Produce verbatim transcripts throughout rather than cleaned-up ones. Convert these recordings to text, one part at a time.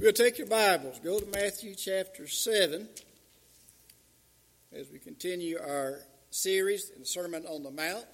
We'll take your Bibles, go to Matthew chapter seven as we continue our series in the Sermon on the Mount.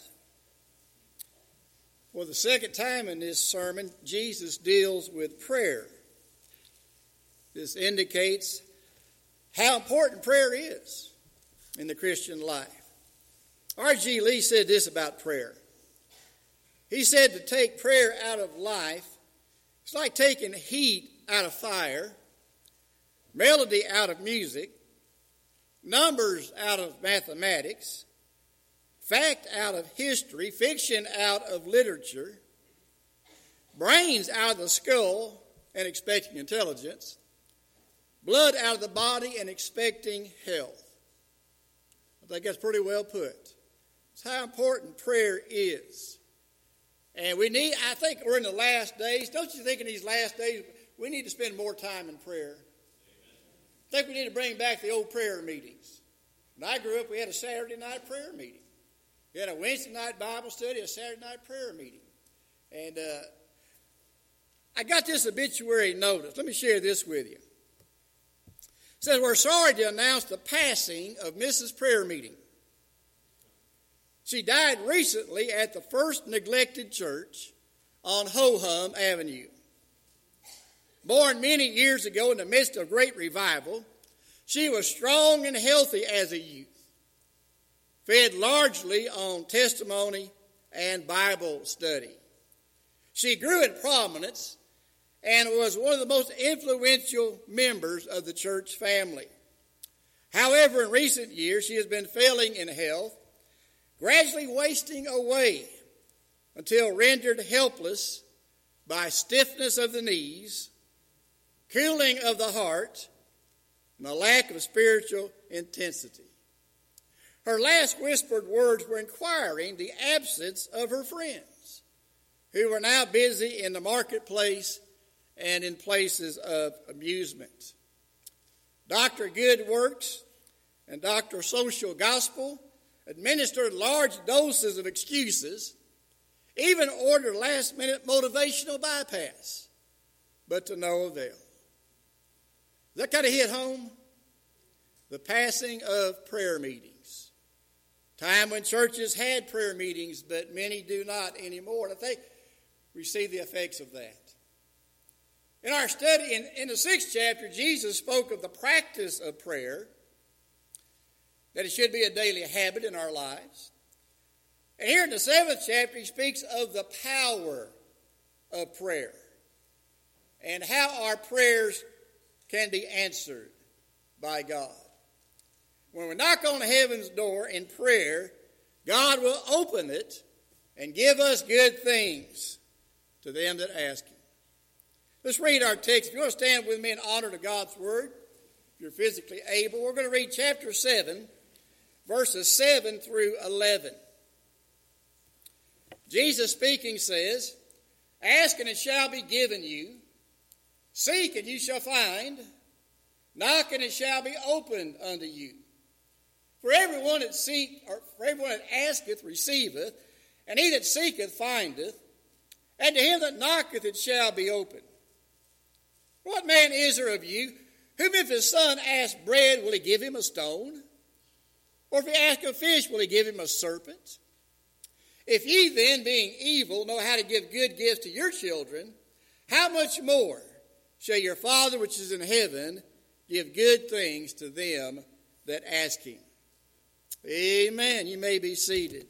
For the second time in this sermon, Jesus deals with prayer. This indicates how important prayer is in the Christian life. R G Lee said this about prayer. He said to take prayer out of life, it's like taking heat out of fire, melody out of music, numbers out of mathematics, fact out of history, fiction out of literature, brains out of the skull and expecting intelligence, blood out of the body and expecting health. I think that's pretty well put. It's how important prayer is. And we need, I think we're in the last days. Don't you think in these last days we need to spend more time in prayer? I think we need to bring back the old prayer meetings. When I grew up, we had a Saturday night prayer meeting. We had a Wednesday night Bible study, a Saturday night prayer meeting. And uh, I got this obituary notice. Let me share this with you. It says, we're sorry to announce the passing of Missus Prayer Meeting. She died recently at the First Neglected Church on Ho-Hum Avenue. Born many years ago in the midst of great revival, she was strong and healthy as a youth, fed largely on testimony and Bible study. She grew in prominence and was one of the most influential members of the church family. However, in recent years, she has been failing in health, gradually wasting away until rendered helpless by stiffness of the knees, cooling of the heart, and a lack of spiritual intensity. Her last whispered words were inquiring the absence of her friends, who were now busy in the marketplace and in places of amusement. Doctor Goodworks and Doctor Social Gospel administered large doses of excuses, even ordered last-minute motivational bypass, but to no avail. Does that kind of hit home? The passing of prayer meetings. Time when churches had prayer meetings, but many do not anymore. And I think we see the effects of that. In our study, in, in the sixth chapter, Jesus spoke of the practice of prayer, that it should be a daily habit in our lives. And here in the seventh chapter, he speaks of the power of prayer and how our prayers can be answered by God. When we knock on heaven's door in prayer, God will open it and give us good things to them that ask Him. Let's read our text. If you want to stand with me in honor to God's Word, if you're physically able, we're going to read chapter seven, verses seven through eleven. Jesus speaking says, ask and it shall be given you. Seek and you shall find. Knock and it shall be opened unto you. For everyone that seek, or for everyone that asketh receiveth, and he that seeketh findeth, and to him that knocketh it shall be opened. What man is there of you, whom if his son ask bread, will he give him a stone? Or if he ask a fish, will he give him a serpent? If ye then, being evil, know how to give good gifts to your children, how much more shall your Father which is in heaven give good things to them that ask Him? Amen. You may be seated.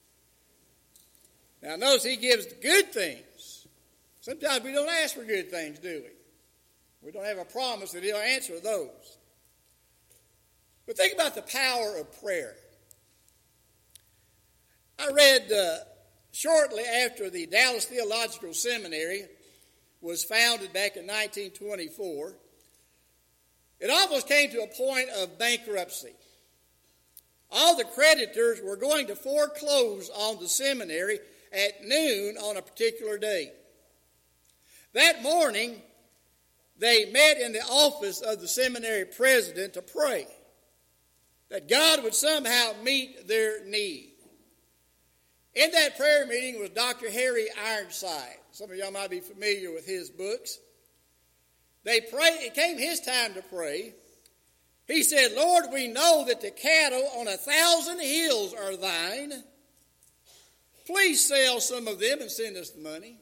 Now notice He gives good things. Sometimes we don't ask for good things, do we? We don't have a promise that He'll answer those. But think about the power of prayer. I read uh, shortly after the Dallas Theological Seminary was founded back in nineteen twenty-four, it almost came to a point of bankruptcy. All the creditors were going to foreclose on the seminary at noon on a particular day. That morning, they met in the office of the seminary president to pray that God would somehow meet their need. In that prayer meeting was Doctor Harry Ironside. Some of y'all might be familiar with his books. they prayed. It came his time to pray. He said, Lord, we know that the cattle on a thousand hills are thine. Please sell some of them and send us the money.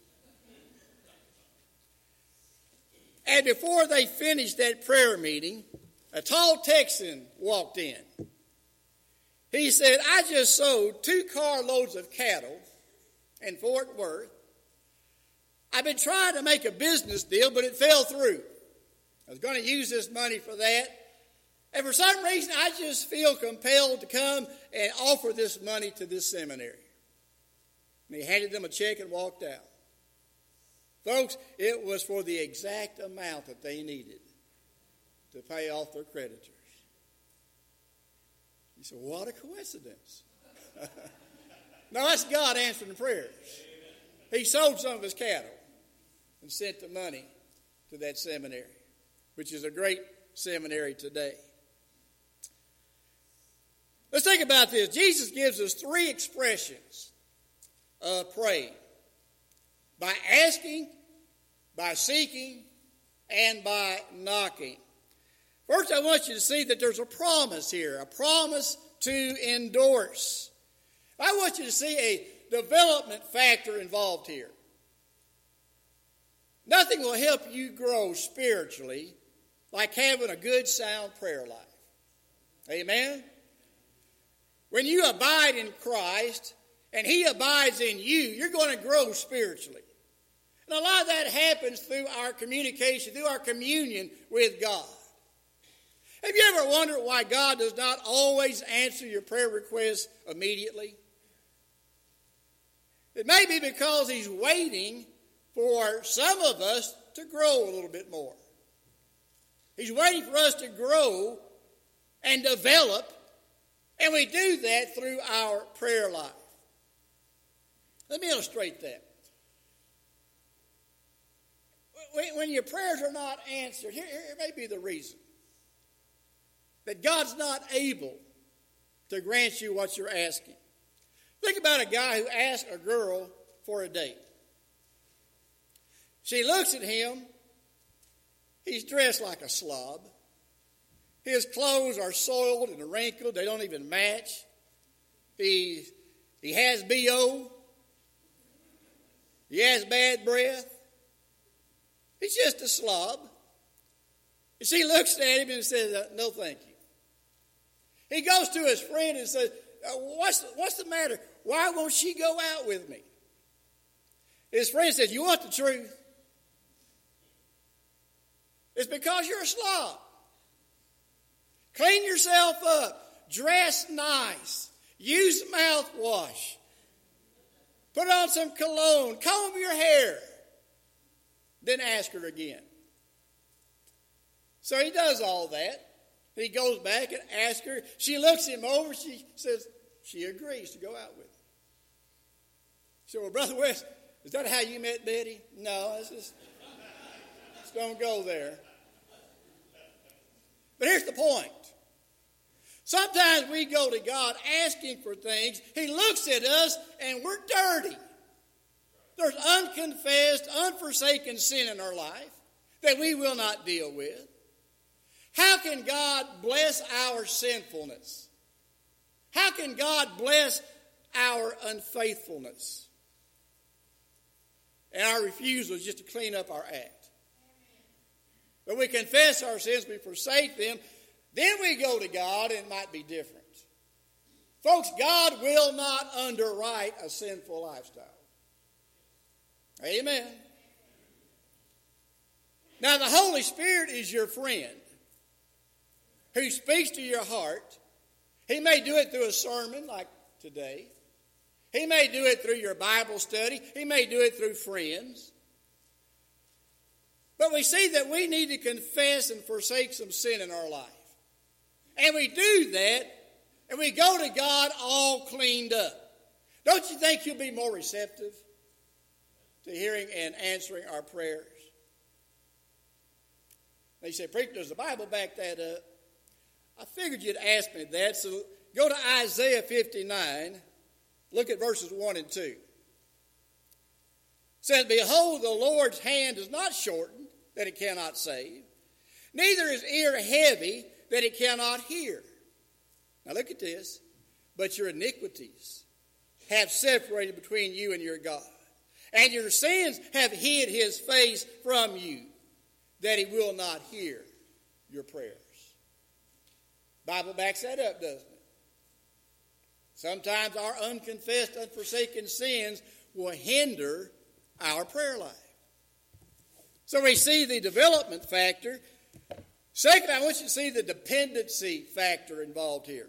And before they finished that prayer meeting, a tall Texan walked in. He said, I just sold two carloads of cattle in Fort Worth. I've been trying to make a business deal, but it fell through. I was going to use this money for that. And for some reason, I just feel compelled to come and offer this money to this seminary. And he handed them a check and walked out. Folks, it was for the exact amount that they needed to pay off their creditors. You said, what a coincidence. No, that's God answering the prayers. He sold some of his cattle and sent the money to that seminary, which is a great seminary today. Let's think about this. Jesus gives us three expressions of praying. By asking, by seeking, and by knocking. First, I want you to see that there's a promise here, a promise to endorse. I want you to see a development factor involved here. Nothing will help you grow spiritually like having a good, sound prayer life. Amen? When you abide in Christ and he abides in you, you're going to grow spiritually. And a lot of that happens through our communication, through our communion with God. Have you ever wondered why God does not always answer your prayer requests immediately? It may be because he's waiting for some of us to grow a little bit more. He's waiting for us to grow and develop, and we do that through our prayer life. Let me illustrate that. When your prayers are not answered, here, here may be the reason. That God's not able to grant you what you're asking. Think about a guy who asks a girl for a date. She looks at him. He's dressed like a slob. His clothes are soiled and wrinkled. They don't even match. He, he has B O. He has bad breath. He's just a slob. And she looks at him and says, no, thank you. He goes to his friend and says, what's, what's the matter? Why won't she go out with me? His friend says, you want the truth? It's because you're a slob. Clean yourself up. Dress nice. Use mouthwash. Put on some cologne. Comb your hair. Then ask her again. So he does all that. He goes back and asks her. She looks him over. She says she agrees to go out with him. So, well, Brother West, is that how you met Betty? No, it's just, just don't go there. But here's the point. Sometimes we go to God asking for things. He looks at us and we're dirty. There's unconfessed, unforsaken sin in our life that we will not deal with. How can God bless our sinfulness? How can God bless our unfaithfulness? And our refusal is just to clean up our act. But we confess our sins, we forsake them, then we go to God and it might be different. Folks, God will not underwrite a sinful lifestyle. Amen. Now, the Holy Spirit is your friend who speaks to your heart. He may do it through a sermon like today. He may do it through your Bible study. He may do it through friends. But we see that we need to confess and forsake some sin in our life. And we do that, and we go to God all cleaned up. Don't you think He'll be more receptive to hearing and answering our prayers? They say, preacher, does the Bible back that up? I figured you'd ask me that, so go to Isaiah fifty-nine. Look at verses one and two. It says, behold, the Lord's hand is not shortened, that it cannot save. Neither is ear heavy that it cannot hear. Now look at this. But your iniquities have separated between you and your God. And your sins have hid his face from you, that he will not hear your prayers. Bible backs that up, doesn't it? Sometimes our unconfessed, unforsaken sins will hinder our prayer life. So we see the development factor. Second, I want you to see the dependency factor involved here.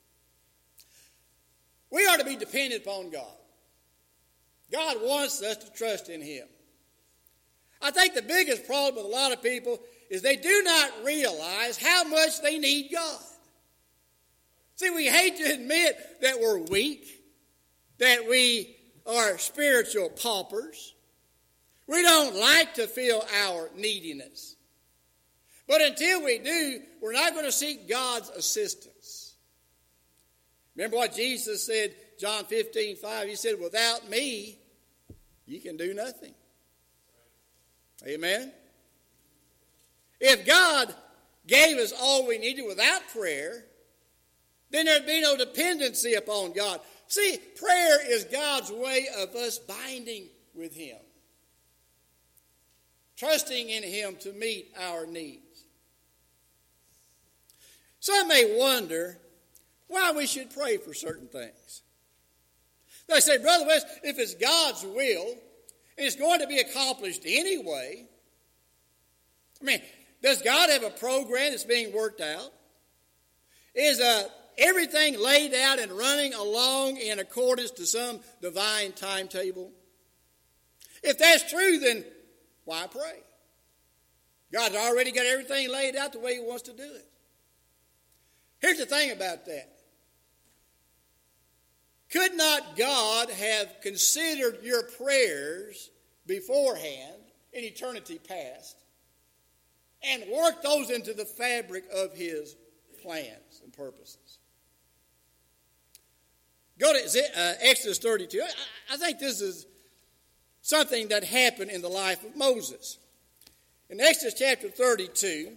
We are to be dependent upon God. God wants us to trust in him. I think the biggest problem with a lot of people is they do not realize how much they need God. See, we hate to admit that we're weak, that we are spiritual paupers. We don't like to feel our neediness. But until we do, we're not going to seek God's assistance. Remember what Jesus said, John fifteen five, he said, without me, you can do nothing. Amen? If God gave us all we needed without prayer, then there'd be no dependency upon God. See, prayer is God's way of us binding with him, trusting in him to meet our needs. Some may wonder why we should pray for certain things. They say, Brother West, if it's God's will, and it's going to be accomplished anyway, I mean, does God have a program that's being worked out? Is uh, everything laid out and running along in accordance to some divine timetable? If that's true, then why pray? God's already got everything laid out the way he wants to do it. Here's the thing about that. Could not God have considered your prayers beforehand in eternity past and worked those into the fabric of his plans and purposes? Go to uh, Exodus thirty-two. I, I think this is something that happened in the life of Moses. In Exodus chapter thirty-two,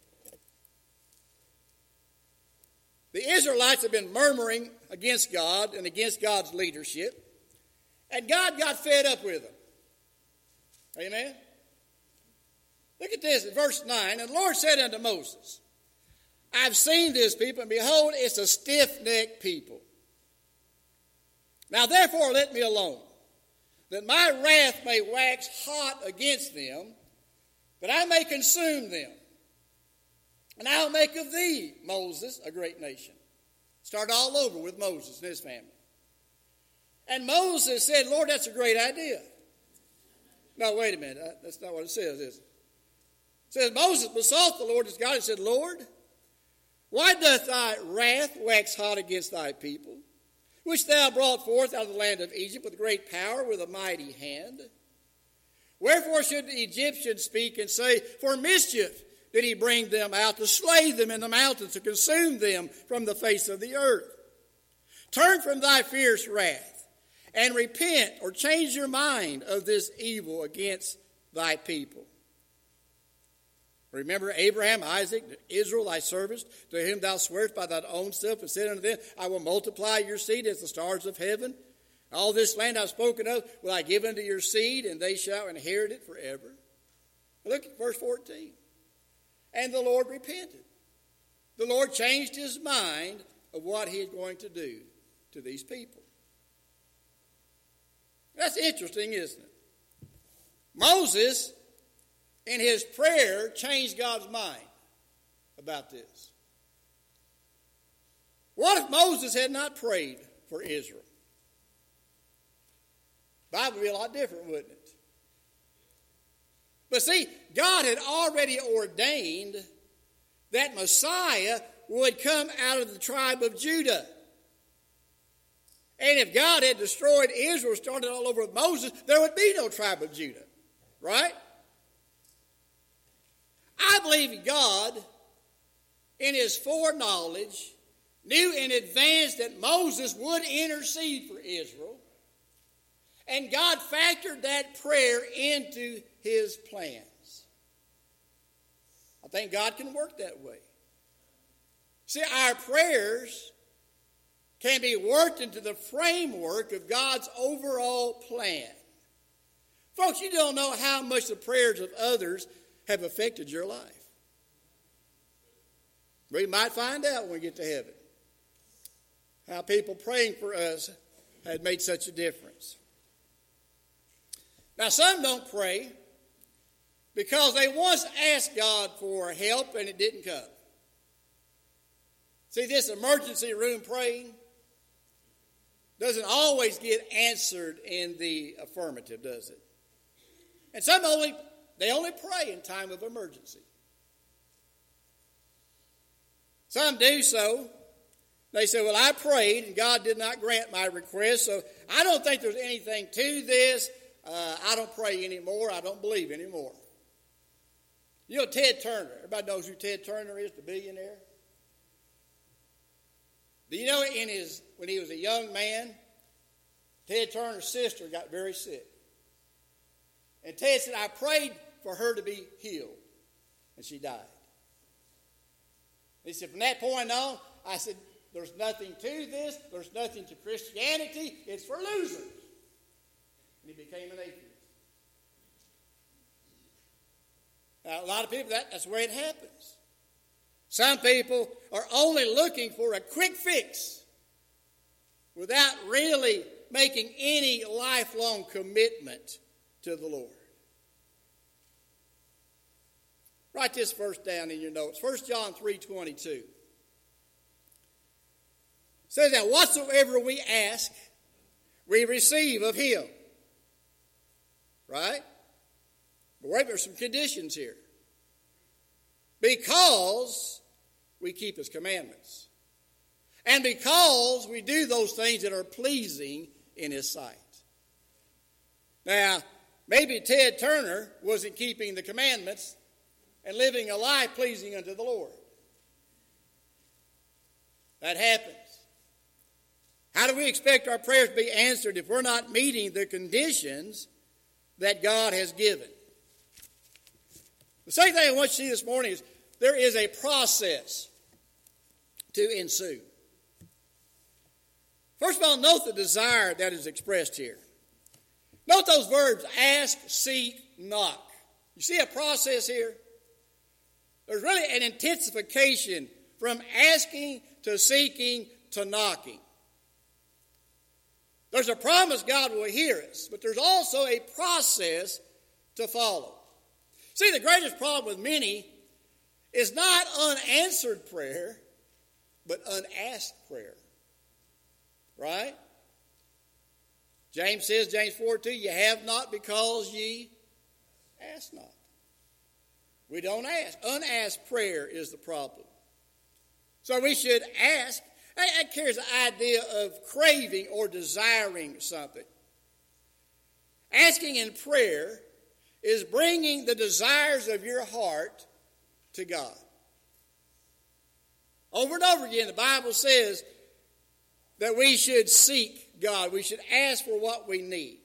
the Israelites have been murmuring against God and against God's leadership, and God got fed up with them. Amen? Look at this in verse nine. And the Lord said unto Moses, I've seen this people, and behold, it's a stiff-necked people. Now therefore let me alone, that my wrath may wax hot against them, that I may consume them. And I'll make of thee, Moses, a great nation. Start all over with Moses and his family. And Moses said, Lord, that's a great idea. No, wait a minute. That's not what it says, is it? It says, Moses besought the Lord his God and said, Lord, why doth thy wrath wax hot against thy people, which thou brought forth out of the land of Egypt with great power, with a mighty hand? Wherefore should the Egyptians speak and say, for mischief did he bring them out, to slay them in the mountains, to consume them from the face of the earth? Turn from thy fierce wrath, and repent, or change your mind of this evil against thy people. Remember Abraham, Isaac, Israel, thy servants, to whom thou swarest by thy own self, and said unto them, I will multiply your seed as the stars of heaven. All this land I've spoken of will I give unto your seed, and they shall inherit it forever. Look at verse fourteen. And the Lord repented. The Lord changed his mind of what he is going to do to these people. That's interesting, isn't it? Moses, in his prayer, changed God's mind about this. What if Moses had not prayed for Israel? The Bible would be a lot different, wouldn't it? But see, God had already ordained that Messiah would come out of the tribe of Judah. And if God had destroyed Israel, started all over with Moses, there would be no tribe of Judah. Right? I believe God, in his foreknowledge, knew in advance that Moses would intercede for Israel. And God factored that prayer into his plans. I think God can work that way. See, our prayers can be worked into the framework of God's overall plan. Folks, you don't know how much the prayers of others have affected your life. We might find out when we get to heaven how people praying for us had made such a difference. Now, some don't pray because they once asked God for help and it didn't come. See, this emergency room praying doesn't always get answered in the affirmative, does it? And some only, they only pray in time of emergency. Some do so. They say, well, I prayed and God did not grant my request, so I don't think there's anything to this. Uh, I don't pray anymore. I don't believe anymore. You know Ted Turner. Everybody knows who Ted Turner is, the billionaire. Do you know in his when he was a young man, Ted Turner's sister got very sick. And Ted said, I prayed for her to be healed. And she died. He said, from that point on, I said, there's nothing to this. There's nothing to Christianity. It's for losers. And he became an atheist. Now, a lot of people, that, that's where it happens. Some people are only looking for a quick fix without really making any lifelong commitment to the Lord. Write this verse down in your notes. First John three twenty-two. It says that whatsoever we ask, we receive of him. Right? But wait, there's some conditions here. Because we keep his commandments. And because we do those things that are pleasing in his sight. Now, maybe Ted Turner wasn't keeping the commandments and living a life pleasing unto the Lord. That happens. How do we expect our prayers to be answered if we're not meeting the conditions that God has given? The second thing I want you to see this morning is there is a process to ensue. First of all, note the desire that is expressed here. Note those verbs, ask, seek, knock. You see a process here? There's really an intensification from asking to seeking to knocking. There's a promise God will hear us, but there's also a process to follow. See, the greatest problem with many is not unanswered prayer, but unasked prayer. Right? James says, James four two, you have not because ye ask not. We don't ask. Unasked prayer is the problem. So we should ask. That carries the idea of craving or desiring something. Asking in prayer is bringing the desires of your heart to God. Over and over again, the Bible says that we should seek God. We should ask for what we need.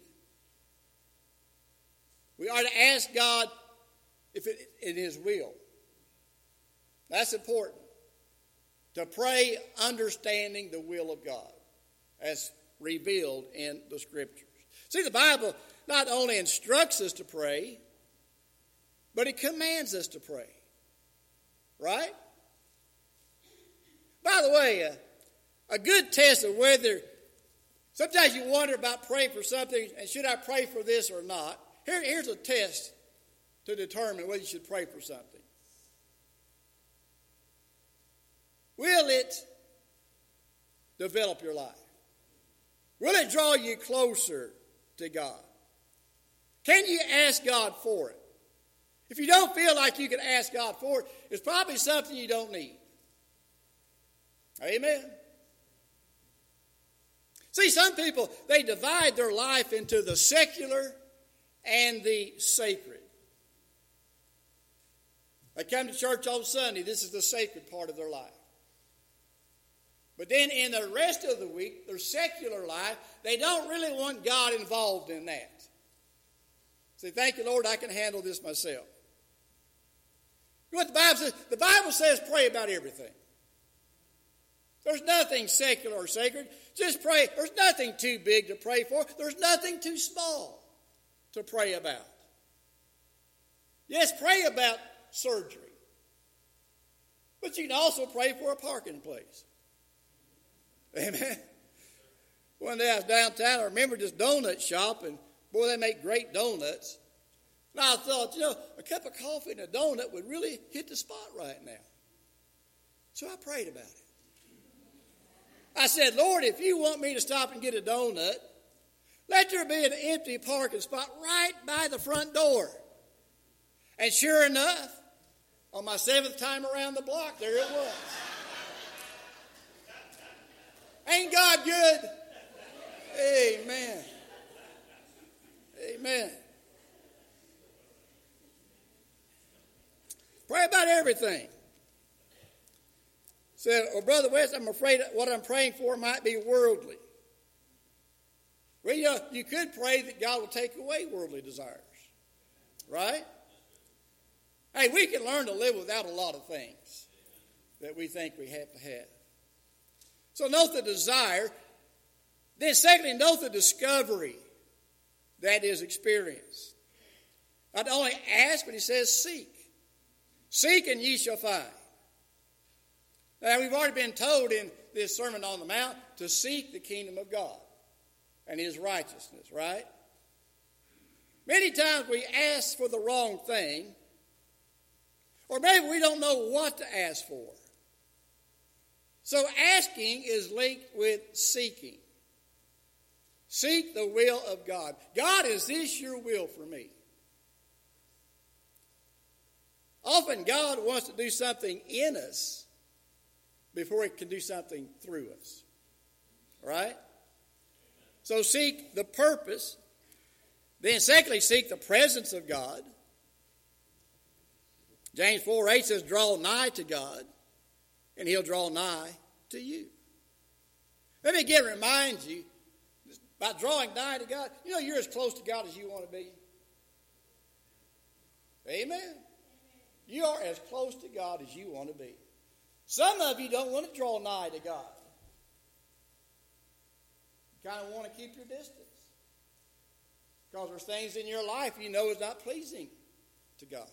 We are to ask God if it in his will. That's important. To pray understanding the will of God as revealed in the Scriptures. See, the Bible not only instructs us to pray, but it commands us to pray. Right? By the way, uh, a good test of whether, sometimes you wonder about praying for something, and should I pray for this or not? Here, here's a test to determine whether you should pray for something. Will it develop your life? Will it draw you closer to God? Can you ask God for it? If you don't feel like you can ask God for it, it's probably something you don't need. Amen. See, some people, they divide their life into the secular and the sacred. They come to church on Sunday. This is the sacred part of their life. But then in the rest of the week, their secular life, they don't really want God involved in that. Say, thank you, Lord, I can handle this myself. What the Bible says, the Bible says pray about everything. There's nothing secular or sacred. Just pray. There's nothing too big to pray for. There's nothing too small to pray about. Yes, pray about surgery. But you can also pray for a parking place. Amen. One day I was downtown. I remember this donut shop, and boy, they make great donuts. And I thought, you know, a cup of coffee and a donut would really hit the spot right now. So I prayed about it. I said, Lord, if you want me to stop and get a donut, let there be an empty parking spot right by the front door. And sure enough, on my seventh time around the block, there it was. Ain't God good? Amen. Amen. Pray about everything. Said, well, Brother West, I'm afraid what I'm praying for might be worldly. Well, you know, you could pray that God will take away worldly desires. Right? Hey, we can learn to live without a lot of things that we think we have to have. So note the desire. Then secondly, note the discovery that is experienced. Not only ask, but he says seek. Seek and ye shall find. Now, we've already been told in this Sermon on the Mount to seek the kingdom of God and his righteousness, right? Many times we ask for the wrong thing, or maybe we don't know what to ask for. So asking is linked with seeking. Seek the will of God. God, is this your will for me? Often God wants to do something in us before he can do something through us. Right? So seek the purpose. Then secondly, seek the presence of God. James four eight says, draw nigh to God, and he'll draw nigh to you. Let me again remind you, by drawing nigh to God, you know you're as close to God as you want to be. Amen. You are as close to God as you want to be. Some of you don't want to draw nigh to God. You kind of want to keep your distance. Because there's things in your life you know is not pleasing to God.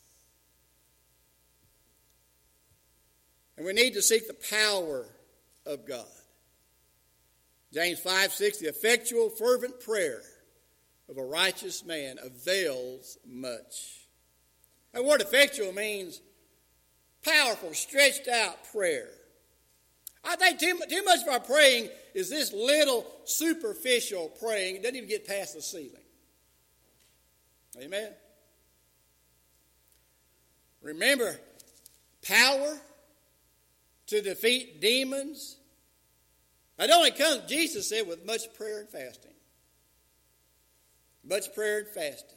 And we need to seek the power of God. James five six, the effectual fervent prayer of a righteous man avails much. That word effectual means powerful, stretched out prayer. I think too, too much of our praying is this little superficial praying. It doesn't even get past the ceiling. Amen? Remember, power to defeat demons, it only comes, Jesus said, with much prayer and fasting. Much prayer and fasting.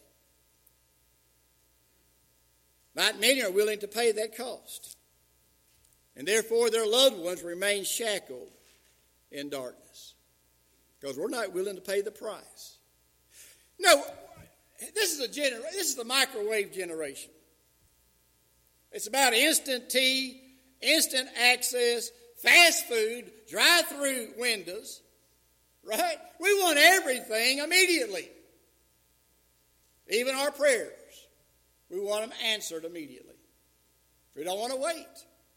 Not many are willing to pay that cost. And therefore their loved ones remain shackled in darkness. Because we're not willing to pay the price. No, this is a gener- this is the microwave generation. It's about instant tea, instant access, fast food, drive-through windows. Right? We want everything immediately. Even our prayers. We want them answered immediately. We don't want to wait.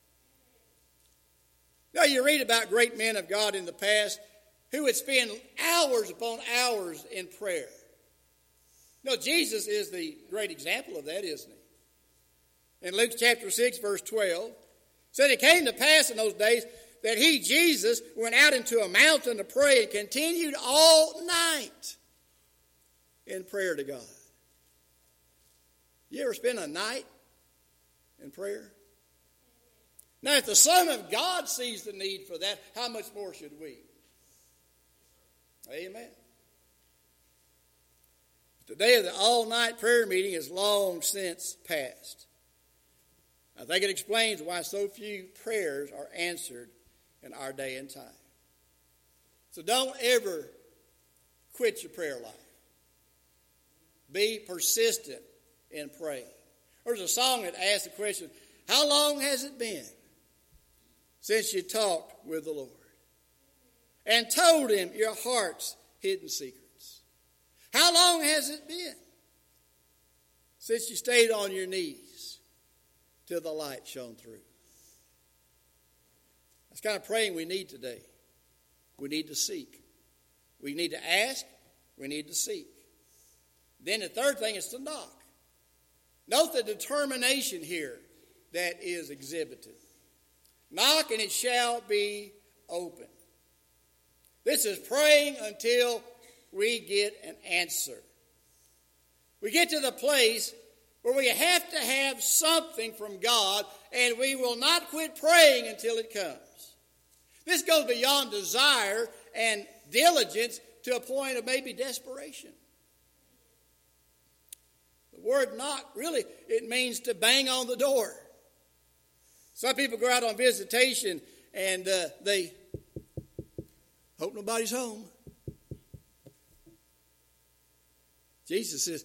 Now, you read about great men of God in the past who would spend hours upon hours in prayer. No, Jesus is the great example of that, isn't he? In Luke chapter six, verse twelve, said it came to pass in those days that he, Jesus, went out into a mountain to pray and continued all night in prayer to God. You ever spend a night in prayer? Now, if the Son of God sees the need for that, how much more should we? Amen. The day of the all-night prayer meeting is long since past. I think it explains why so few prayers are answered in our day and time. So don't ever quit your prayer life. Be persistent in praying. There's a song that asks the question, how long has it been since you talked with the Lord and told him your heart's hidden secrets? How long has it been since you stayed on your knees till the light shone through? That's the kind of praying we need today. We need to seek. We need to ask. We need to seek. Then the third thing is to knock. Note the determination here that is exhibited. Knock and it shall be open. This is praying until we get an answer. We get to the place where we have to have something from God, and we will not quit praying until it comes. This goes beyond desire and diligence to a point of maybe desperation. The word knock, really, it means to bang on the door. Some people go out on visitation and uh, they hope nobody's home. Jesus says,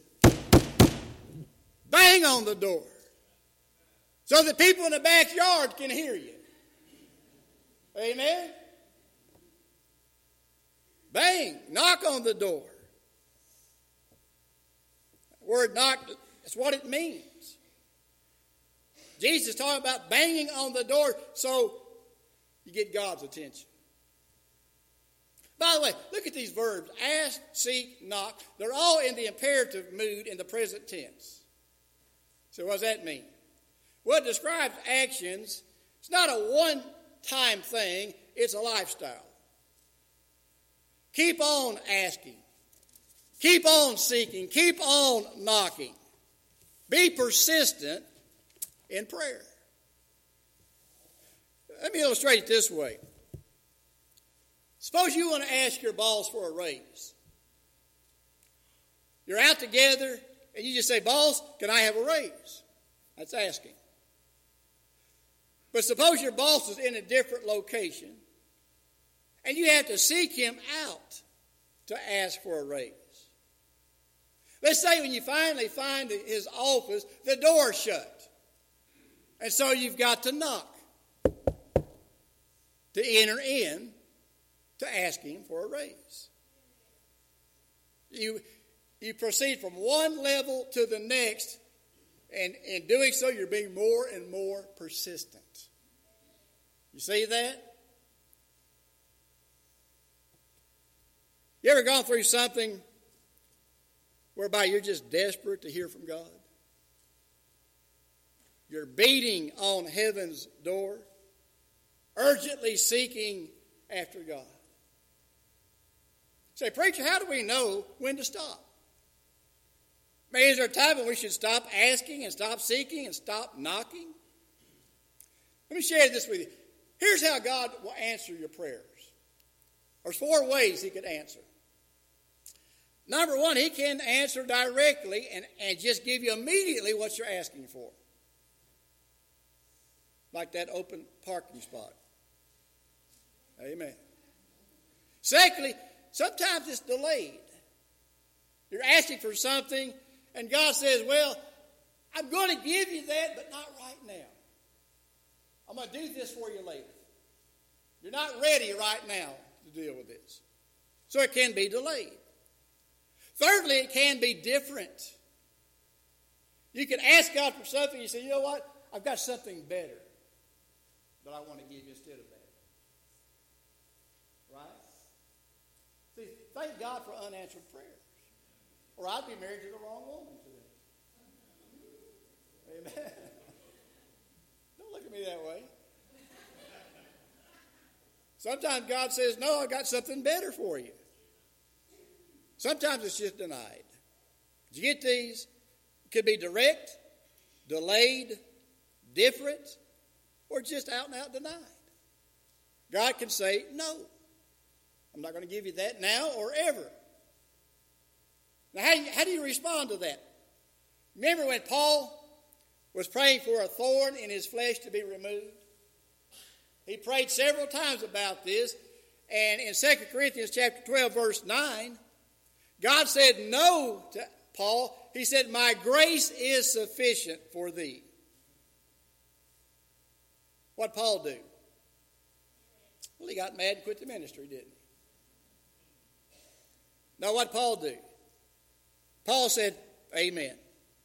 bang on the door so that people in the backyard can hear you. Amen? Bang, knock on the door. The word knock, that's what it means. Jesus is talking about banging on the door so you get God's attention. By the way, look at these verbs. Ask, seek, knock. They're all in the imperative mood in the present tense. So what does that mean? Well, it describes actions. It's not a one-time thing. It's a lifestyle. Keep on asking. Keep on seeking. Keep on knocking. Be persistent in prayer. Let me illustrate it this way. Suppose you want to ask your boss for a raise. You're out together and you just say, boss, can I have a raise? That's asking. But suppose your boss is in a different location and you have to seek him out to ask for a raise. Let's say when you finally find his office, the door's shut. And so you've got to knock to enter in to ask him for a raise. You, you proceed from one level to the next, and in doing so, you're being more and more persistent. You see that? You ever gone through something whereby you're just desperate to hear from God? You're beating on heaven's door, urgently seeking after God. Say, preacher, how do we know when to stop? I mean, is there a time when we should stop asking and stop seeking and stop knocking? Let me share this with you. Here's how God will answer your prayers. There's four ways he could answer. Number one, he can answer directly and, and just give you immediately what you're asking for. Like that open parking spot. Amen. Secondly, sometimes it's delayed. You're asking for something, and God says, well, I'm going to give you that, but not right now. I'm going to do this for you later. You're not ready right now to deal with this. So it can be delayed. Thirdly, it can be different. You can ask God for something, and you say, you know what? I've got something better that I want to give you instead of that. Right? See, thank God for unanswered prayers. Or I'd be married to the wrong woman today. Amen. Don't look at me that way. Sometimes God says, no, I got something better for you. Sometimes it's just denied. Did you get these? It could be direct, delayed, different, or just out and out denied. God can say, no, I'm not going to give you that now or ever. Now, how, how do you respond to that? Remember when Paul was praying for a thorn in his flesh to be removed? He prayed several times about this, and in Second Corinthians chapter twelve, verse nine, God said no to Paul He said, my grace is sufficient for thee. What'd Paul do? Well, he got mad and quit the ministry, didn't he? Now, what'd Paul do? Paul said, amen.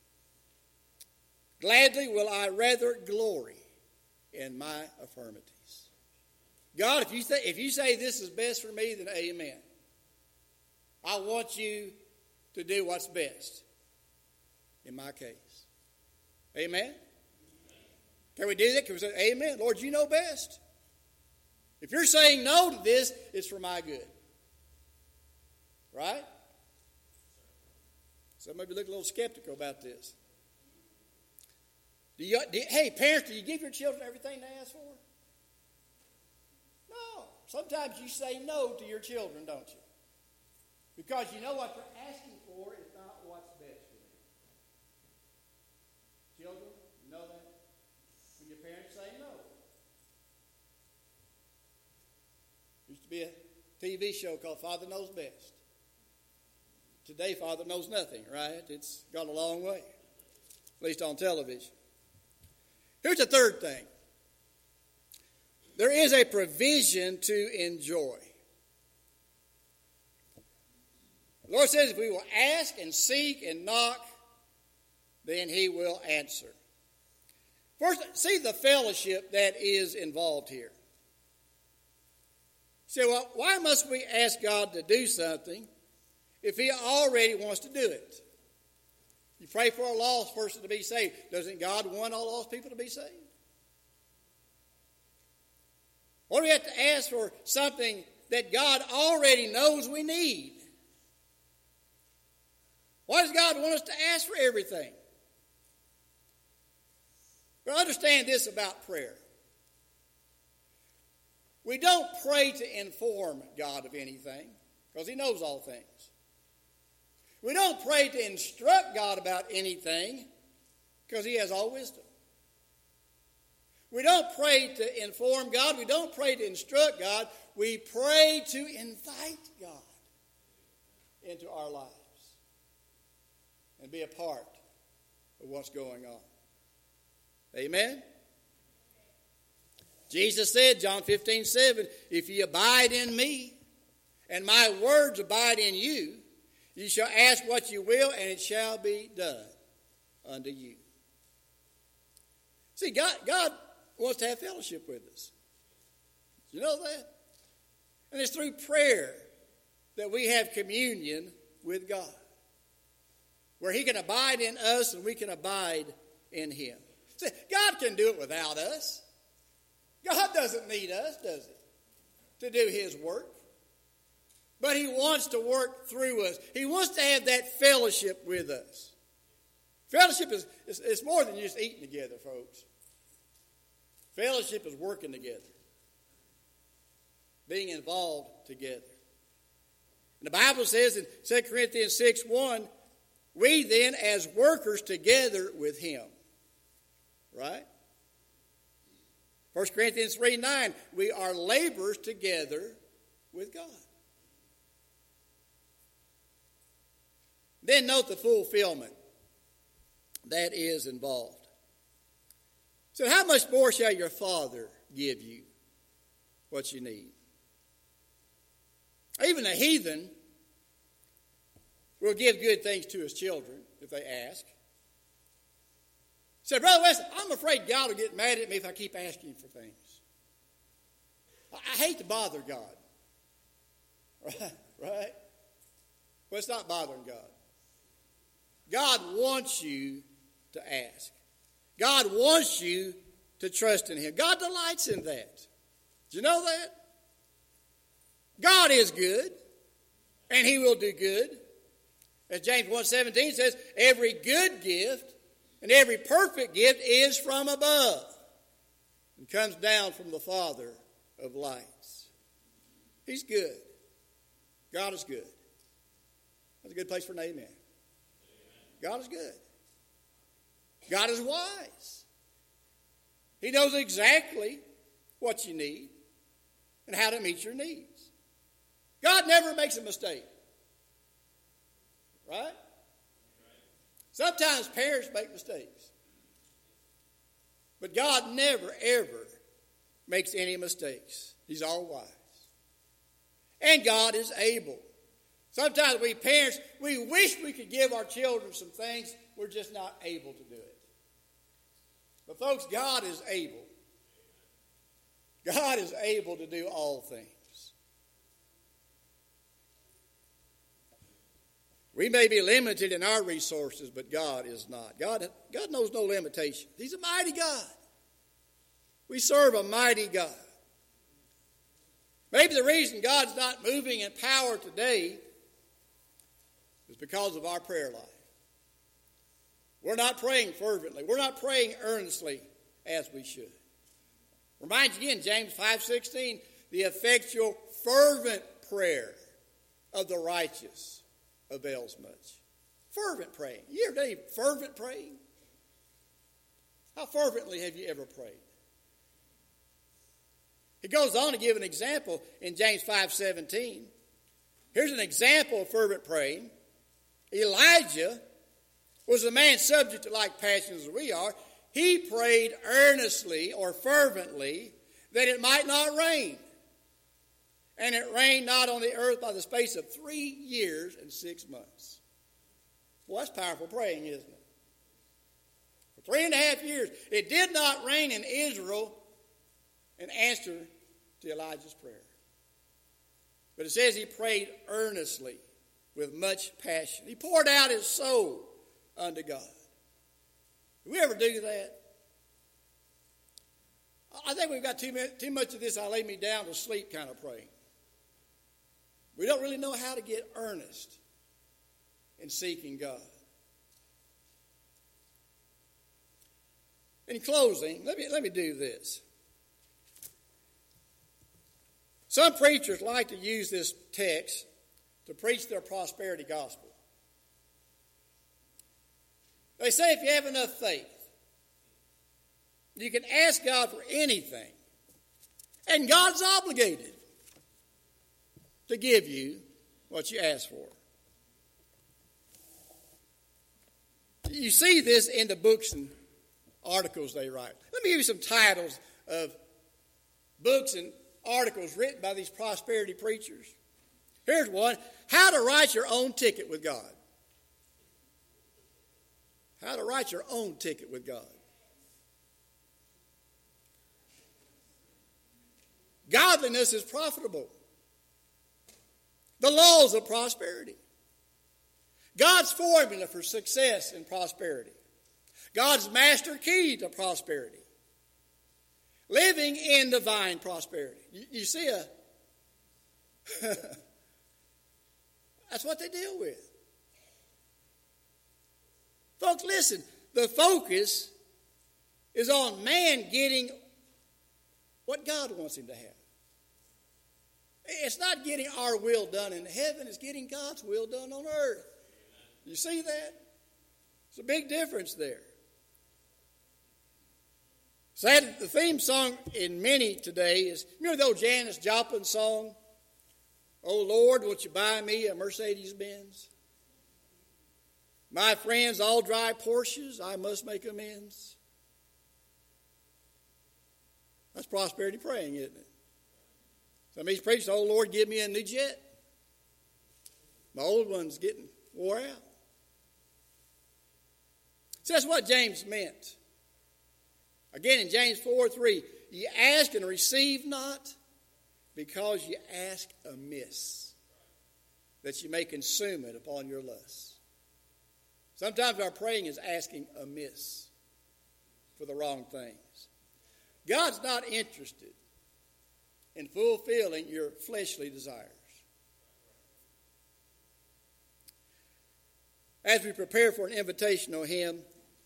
Gladly will I rather glory in my infirmities. God, if you, th- if you say this is best for me, then amen. I want you to do what's best in my case. Amen? Can we do that? Can we say, amen? Lord, you know best. If you're saying no to this, it's for my good. Right? Some of you look a little skeptical about this. Do you, do, hey, parents, do you give your children everything they ask for? No. Sometimes you say no to your children, don't you? Because you know what they're asking for is not what's best for them. Children, you know that? When your parents say no. Used to be a T V show called Father Knows Best. Today, Father knows nothing, right? It's gone a long way, at least on television. Here's the third thing. There is a provision to enjoy. The Lord says if we will ask and seek and knock, then he will answer. First, see the fellowship that is involved here. You say, well, why must we ask God to do something if he already wants to do it? You pray for a lost person to be saved. Doesn't God want all lost people to be saved? Or do we have to ask for something that God already knows we need? Why does God want us to ask for everything? But understand this about prayer. We don't pray to inform God of anything, because he knows all things. We don't pray to instruct God about anything, because he has all wisdom. We don't pray to inform God. We don't pray to instruct God. We pray to invite God into our lives and be a part of what's going on. Amen? Jesus said, John fifteen seven, if ye abide in me, and my words abide in you, you shall ask what you will, and it shall be done unto you. See, God, God wants to have fellowship with us. You know that? And it's through prayer that we have communion with God, where he can abide in us and we can abide in him. See, God can do it without us. God doesn't need us, does he, to do his work? But he wants to work through us. He wants to have that fellowship with us. Fellowship is, is, is more than just eating together, folks. Fellowship is working together, being involved together. And the Bible says in Second Corinthians six one, we then as workers together with him. Right? First Corinthians three nine, we are laborers together with God. Then note the fulfillment that is involved. So how much more shall your Father give you what you need? Even a heathen will give good things to his children if they ask. Said, Brother Wesley, I'm afraid God will get mad at me if I keep asking for things. I, I hate to bother God. Right? Right? Well, it's not bothering God. God wants you to ask. God wants you to trust in him. God delights in that. Do you know that? God is good, and he will do good. As James one seventeen says, every good gift and every perfect gift is from above and comes down from the Father of lights. He's good. God is good. That's a good place for an amen. God is good. God is wise. He knows exactly what you need and how to meet your needs. God never makes a mistake. Right? Sometimes parents make mistakes. But God never, ever makes any mistakes. He's all wise. And God is able. Sometimes we parents, we wish we could give our children some things. We're just not able to do it. But folks, God is able. God is able to do all things. We may be limited in our resources, but God is not. God, God knows no limitation. He's a mighty God. We serve a mighty God. Maybe the reason God's not moving in power today is because of our prayer life. We're not praying fervently. We're not praying earnestly as we should. Remind you again, James five sixteen, the effectual fervent prayer of the righteous avails much. Fervent praying. You ever done any fervent praying? How fervently have you ever prayed? He goes on to give an example in James five seventeen. Here's an example of fervent praying. Elijah was a man subject to like passions as we are. He prayed earnestly or fervently that it might not rain. And it rained not on the earth by the space of three years and six months. Well, that's powerful praying, isn't it? For three and a half years, it did not rain in Israel in answer to Elijah's prayer. But it says he prayed earnestly with much passion. He poured out his soul unto God. Do we ever do that? I think we've got too much, too much of this I lay me down to sleep kind of praying. We don't really know how to get earnest in seeking God. In closing, let me, let me do this. Some preachers like to use this text to preach their prosperity gospel. They say if you have enough faith, you can ask God for anything, and God's obligated to give you what you ask for. You see this in the books and articles they write. Let me give you some titles of books and articles written by these prosperity preachers. Here's one: How to Write Your Own Ticket with God. How to write your own ticket with God. Godliness is profitable. The laws of prosperity. God's formula for success and prosperity. God's master key to prosperity. Living in divine prosperity. You, you see a... That's what they deal with. Folks, listen, the focus is on man getting what God wants him to have. It's not getting our will done in heaven, it's getting God's will done on earth. You see that? It's a big difference there. Sad, the theme song in many today is, remember the old Janis Joplin song? Oh Lord, won't you buy me a Mercedes-Benz? My friends all drive Porsches, I must make amends. That's prosperity praying, isn't it? Some of these preachers, oh Lord, give me a new jet. My old one's getting wore out. So that's what James meant. Again, in James four three, ye ask and receive not, because ye ask amiss, that ye may consume it upon your lusts. Sometimes our praying is asking amiss for the wrong things. God's not interested in fulfilling your fleshly desires. As we prepare for an invitational hymn,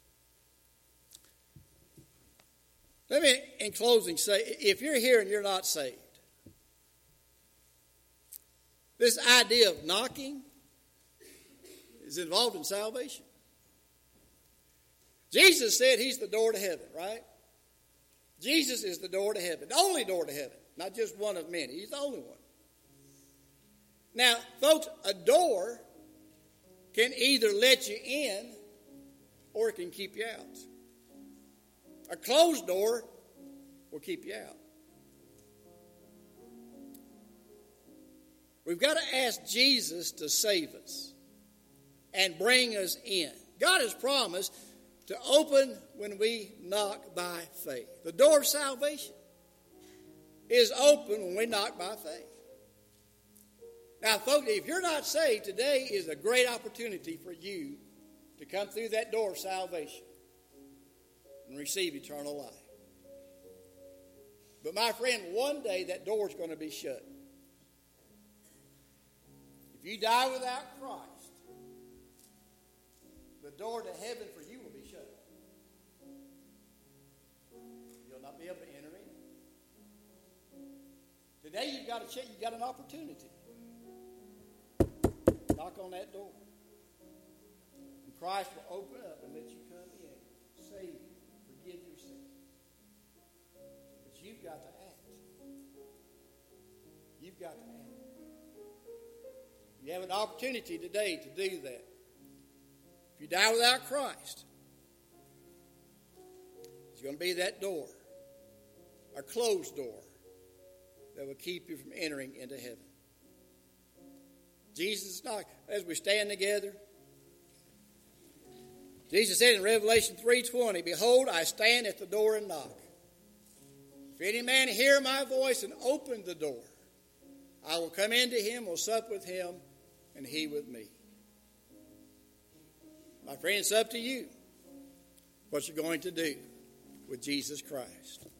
let me, in closing, say, if you're here and you're not saved, this idea of knocking is involved in salvation. Jesus said he's the door to heaven, right? Jesus is the door to heaven, the only door to heaven, not just one of many. He's the only one. Now, folks, a door can either let you in or it can keep you out. A closed door will keep you out. We've got to ask Jesus to save us and bring us in. God has promised to open when we knock by faith. The door of salvation is open when we knock by faith. Now, folks, if you're not saved, today is a great opportunity for you to come through that door of salvation and receive eternal life. But my friend, one day that door is going to be shut. If you die without Christ, the door to heaven for you will be shut. You'll not be able to enter in. Today you've got a chance, you've got an opportunity. Knock on that door. And Christ will open up and let you come in, save you, forgive your sins. But you've got to act. You've got to act. You have an opportunity today to do that. If you die without Christ, it's going to be that door, a closed door, that will keep you from entering into heaven. Jesus is not, as we stand together, Jesus said in Revelation three twenty, "Behold, I stand at the door and knock. If any man hear my voice and open the door, I will come into him, will sup with him, and he with me." My friend, it's up to you what you're going to do with Jesus Christ.